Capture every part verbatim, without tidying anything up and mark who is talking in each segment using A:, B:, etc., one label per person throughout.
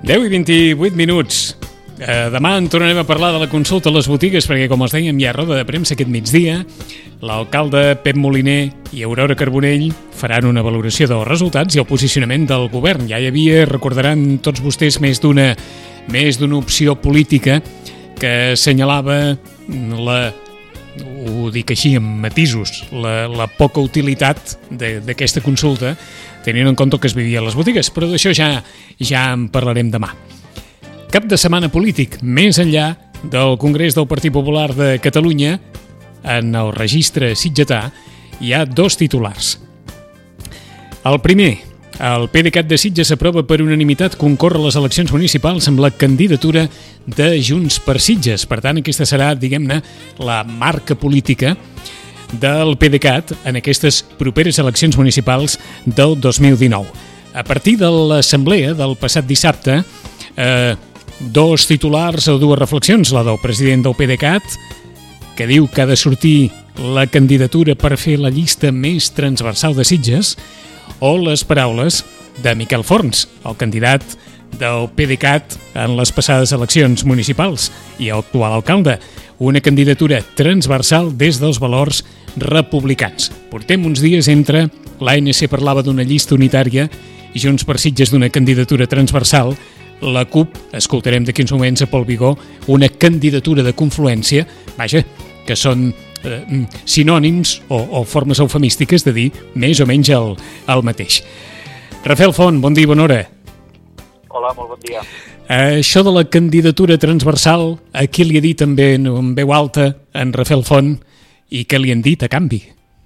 A: deu i vint-i-vuit minuts. Eh, demà en tornarem a parlar de la consulta a les botigues perquè, com els dèiem, hi ha roda de premsa aquest migdia. L'alcalde Pep Moliner i Aurora Carbonell faran una valoració dels resultats i el posicionament del govern. Ja hi havia, recordaran tots vostès, més d'una més d'una opció política que assenyalava la, ho dic així amb matisos, la, la poca utilitat d'aquesta consulta, tenint en compte que es vivia a les botigues, però d'això ja, ja en parlarem demà. Cap de setmana polític, més enllà del Congrés del Partit Popular de Catalunya, en el registre sitgetà hi ha dos titulars. El primer, el PDeCAT de Sitges s'aprova per unanimitat concórrer a les eleccions municipals amb la candidatura de Junts per Sitges. Per tant, aquesta serà, diguem-ne, la marca política del PDeCAT en aquestes properes eleccions municipals del dos mil dinou. A partir de l'assemblea del passat dissabte, eh, dos titulars o dues reflexions, la del president del PDeCAT, que diu que ha de sortir la candidatura per fer la llista més transversal de Sitges, o les paraules de Miquel Forns, el candidat del PDeCAT en les passades eleccions municipals i actual alcalde, una candidatura transversal des dels valors republicans. Portem uns dies entre l'A N C parlava d'una llista unitària i Junts per Sitges d'una candidatura transversal. La CUP, escoltarem d'aquí uns moments a Pol Vigó, una candidatura de confluència, vaja, que són eh, sinònims o, o formes eufemístiques de dir més o menys el, el mateix. Rafael Font, bon dia i bona hora.
B: Hola, molt bon dia.
A: Eh, això de la candidatura transversal, a qui li ha dit també en veu alta en Rafael Font i què li han dit a canvi?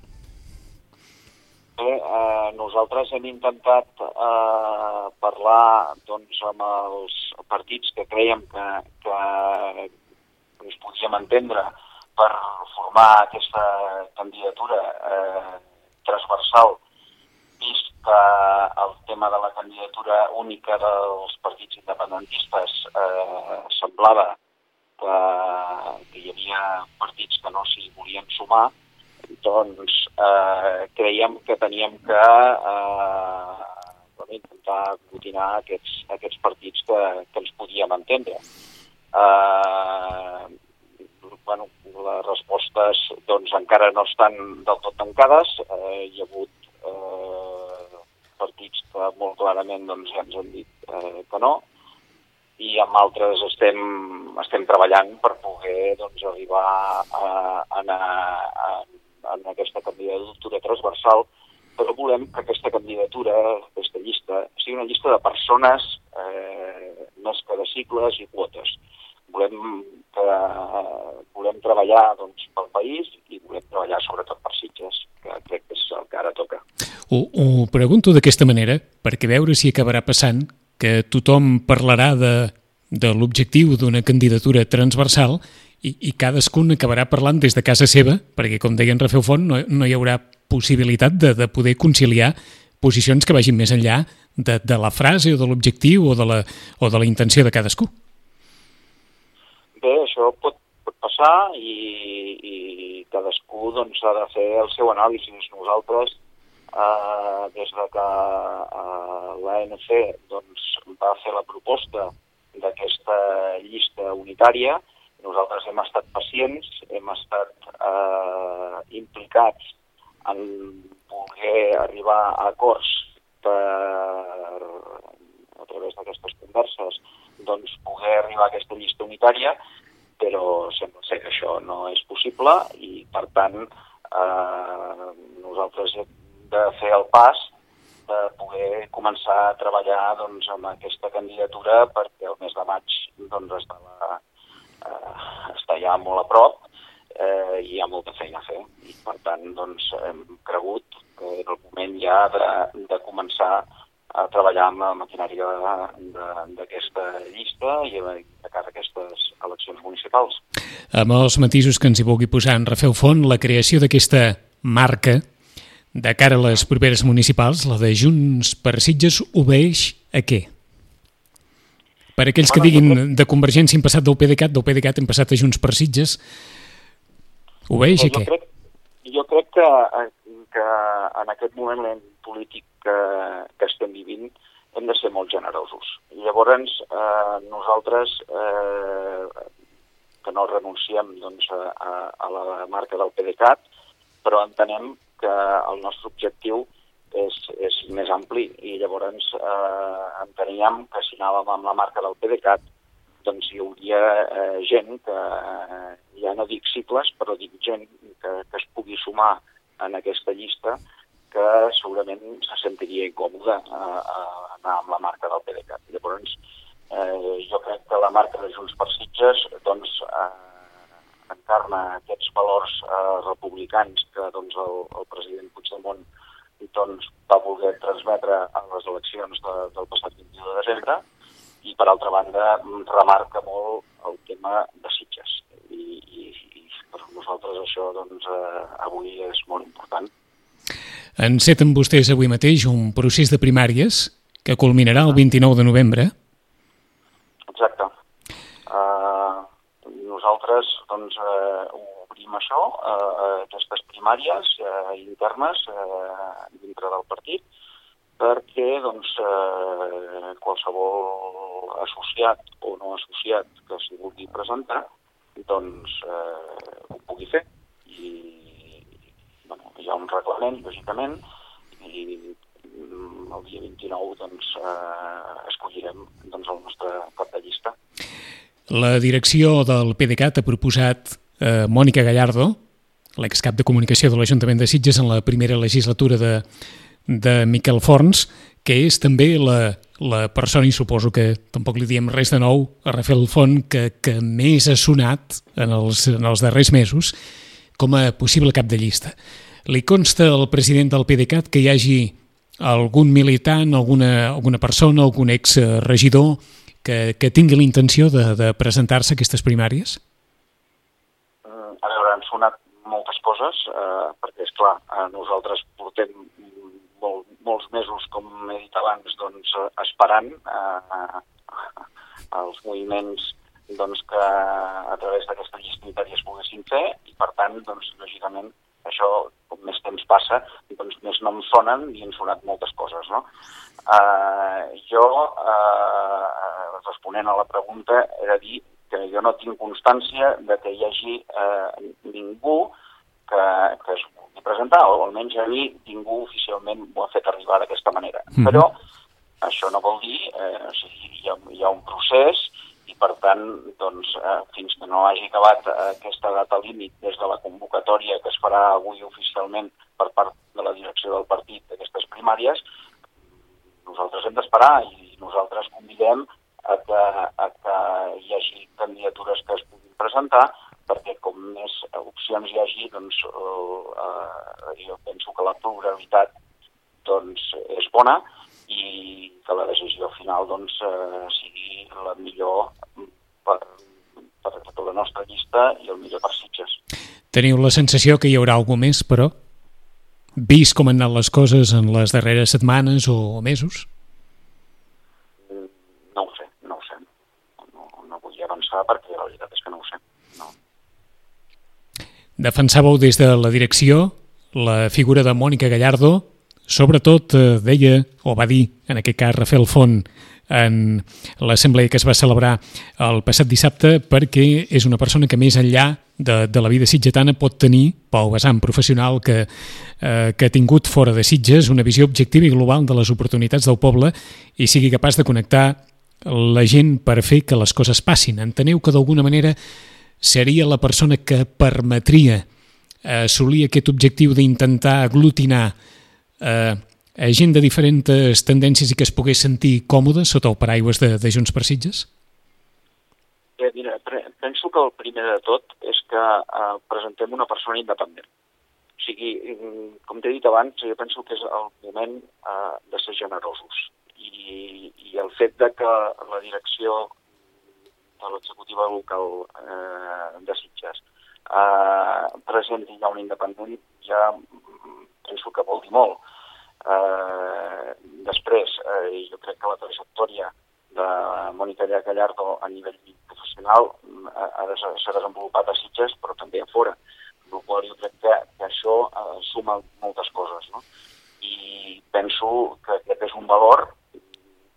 B: Bé, eh, nosaltres hem intentat eh, parlar doncs, amb els partits que creiem que, que ens podíem entendre per formar aquesta candidatura eh, transversal, vist que el tema de la candidatura única dels partits independentistes eh, semblava que, que hi havia partits que no s'hi volien sumar, doncs eh, creiem que teníem que eh, bueno, intentar aglutinar aquests, aquests partits que, que ens podíem entendre. Eh, bueno, les respostes doncs, encara no estan del tot tancades. Eh, hi ha hagut eh, partits que molt clarament doncs, ja ens han dit eh, que no, i amb altres estem, estem treballant per poder doncs, arribar a, a, a, a aquesta candidatura transversal, però volem que aquesta candidatura, aquesta llista, sigui una llista de persones eh, més que de cicles i quotes. Volem, que, volem treballar doncs, pel país i volem treballar sobretot per Sitges, que crec que és el que ara toca.
A: Ho, ho pregunto d'aquesta manera perquè veure si acabarà passant que tothom parlarà de, de l'objectiu d'una candidatura transversal i, i cadascun acabarà parlant des de casa seva, perquè, com deia en Rafael Font, no, no hi haurà possibilitat de, de poder conciliar posicions que vagin més enllà de, de la frase o de l'objectiu o de la, o de la intenció de cadascú.
B: Bé, això pot, pot passar i, i cadascú doncs, ha de fer el seu anàlisi. Nosaltres, eh, des de que eh, l'A N C doncs, va fer la proposta d'aquesta llista unitària, nosaltres hem estat pacients, hem estat eh, implicats en poder arribar a acords per, a través d'aquestes converses, doncs poder arribar a aquesta llista unitària, però sembla ser que això no és possible i, per tant, eh, nosaltres hem de fer el pas de poder començar a treballar doncs, amb aquesta candidatura perquè el mes de maig doncs, està, la, eh, està ja molt a prop eh, i hi ha molta feina a fer. I, per tant, doncs, hem cregut que era el moment ja de, de començar a treballar amb la maquinària d'aquesta llista i de cara a aquestes eleccions municipals.
A: Amb els matisos que ens hi vulgui posar en Rafael Font, la creació d'aquesta marca de cara a les properes municipals, la de Junts per Sitges, obeeix a què? Per aquells que diguin de Convergència hem passat del PDeCAT, del PDeCAT hem passat a Junts per Sitges, obeeix a què?
B: Jo crec, jo crec que, que en aquest moment polític que, que estem vivint hem de ser molt generosos. I llavors eh, nosaltres, eh, que no renunciem doncs, a, a la marca del PDeCAT, però entenem que el nostre objectiu és, és més ampli i llavors eh, enteníem que si anàvem amb la marca del PDeCAT doncs hi hauria eh, gent que, eh, ja no dic cicles, però dic gent que, que es pugui sumar en aquesta llista que segurament se sentiria incòmode a, a anar amb la marca del PDeCAT. Llavors, eh, jo crec que la marca de Junts per Sitges doncs, eh, encarna aquests valors eh, republicans que doncs, el, el president Puigdemont doncs, va voler transmetre en les eleccions de, del passat vint-i-u de desembre i, per altra banda, remarca molt el tema de Sitges. I, i, i per nosaltres això doncs, eh, avui és molt important.
A: Enceten vostès avui mateix un procés de primàries que culminarà el vint-i-nou de novembre.
B: Exacte. Uh, nosaltres doncs, uh, obrim això, uh, aquestes primàries uh, internes uh, dintre del partit, perquè doncs, uh, qualsevol associat o no associat que s'hi vulgui presentar doncs, uh, ho pugui fer. I bueno, hi ha un reglament, lògicament, i el dia vint-i-nou doncs, eh, escollirem doncs, el nostre cap de llista.
A: La direcció del PDeCAT ha proposat eh, Mònica Gallardo, l'excap de comunicació de l'Ajuntament de Sitges en la primera legislatura de, de Miquel Forns, que és també la, la persona, i suposo que tampoc li diem res de nou, a Rafael Font, que, que més ha sonat en els, en els darrers mesos com a possible cap de llista. Li consta al president del PDeCAT que hi hagi algun militant, alguna, alguna persona, algun exregidor que, que tingui la intenció de, de presentar-se a aquestes primàries?
B: Uh, a veure, han sonat moltes coses, uh, perquè, esclar, uh, nosaltres portem molt, molts mesos, com he dit abans, doncs, uh, esperant uh, els moviments doncs, que a través d'aquesta llista unitària es poguessin fer i, per tant, doncs, lògicament, això, com més temps passa, doncs més noms sonen i han sonat moltes coses, no? Uh, jo, uh, responent a la pregunta, he de dir que jo no tinc constància de que hi hagi uh, ningú que, que es vulgui presentar, o almenys a mi ningú oficialment m'ho ha fet arribar d'aquesta manera. Mm-hmm. Però això no vol dir, eh, o sigui, hi ha, hi ha un procés i, per tant, doncs, eh, fins que no hagi acabat eh, aquesta data límit des de la convocatòria que es farà avui oficialment per part de la direcció del partit d'aquestes primàries, nosaltres hem d'esperar i nosaltres convidem a que, a que hi hagi candidatures que es puguin presentar, perquè com més opcions hi hagi, doncs, eh, jo penso que la pluralitat doncs, és bona i que la decisió final doncs, eh, sigui la millor per, per tota la nostra llista i el millor per Sitges.
A: Teniu la sensació que hi haurà algú més, però? Vist com han anat les coses en les darreres setmanes o mesos?
B: No ho sé, no ho sé. No, no vull avançar perquè la veritat és que no ho sé. No.
A: Defensàveu des de la direcció la figura de Mònica Gallardo. Sobretot eh, deia, o va dir, en aquest cas Rafael Font, en l'assemblea que es va celebrar el passat dissabte, perquè és una persona que més enllà de, de la vida sitgetana pot tenir, pel vessant professional que, eh, que ha tingut fora de Sitges, una visió objectiva i global de les oportunitats del poble i sigui capaç de connectar la gent per fer que les coses passin. Enteneu que d'alguna manera seria la persona que permetria assolir aquest objectiu d'intentar aglutinar Eh, gent de diferents tendències i que es pogués sentir còmode sota el paraigües de, de Junts per Sitges?
B: Eh, mira, penso que el primer de tot és que eh, presentem una persona independent. O sigui, com t'he dit abans, jo penso que és el moment eh, de ser generosos. I, i el fet de que la direcció de l'executiva local eh, de Sitges eh, presenti ja un independent ja penso que vol dir molt. Eh, després, eh, jo crec que la trajectòria de Mònica Gallardo a nivell professional ha de s'ha desenvolupat a Sitges, però també a fora. Per la qual jo crec que, que això eh, suma moltes coses, no? I penso que aquest és un valor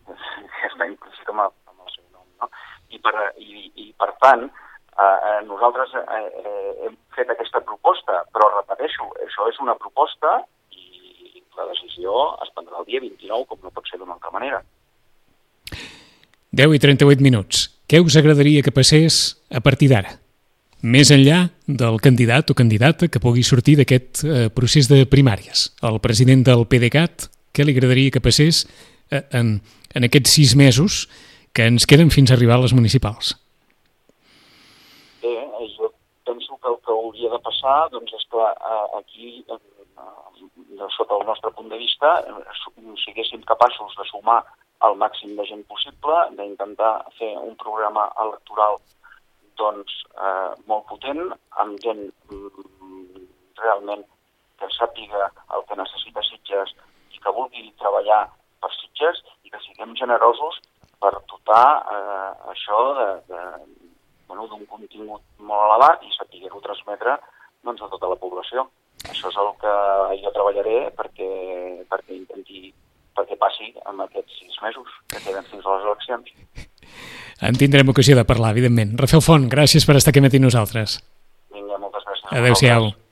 B: que està implícit amb, amb el seu nom, no? I per, i, i per tant, eh, nosaltres eh, eh, hem fet aquesta proposta, però repeteixo, això és una proposta i la decisió es prendrà el dia vint-i-nou, com no pot ser d'una altra manera.
A: deu i trenta-vuit minuts. Què us agradaria que passés a partir d'ara? Més enllà del candidat o candidata que pugui sortir d'aquest eh, procés de primàries. El president del PDeCAT, què li agradaria que passés eh, en, en aquests sis mesos que ens queden fins a arribar a les municipals?
B: Bé, jo penso que el que hauria de passar doncs, és que eh, aquí, eh, sota el nostre punt de vista, eh, siguéssim capaços de sumar el màxim de gent possible, d'intentar fer un programa electoral doncs, eh, molt potent, amb gent mm, realment que sàpiga el que necessita Sitges i que vulgui treballar per Sitges i que siguem generosos per dotar eh, això de, de, bueno, d'un contingut molt elevat i saber-ho transmetre doncs, a tota la població. Això és el que jo treballaré perquè, perquè intenti perquè passi en aquests sis mesos que queden fins a les eleccions.
A: En tindrem ocasió de parlar, evidentment. Rafael Font, gràcies per estar aquí matí nosaltres.
B: Vinga, moltes gràcies.
A: Adéu-siau.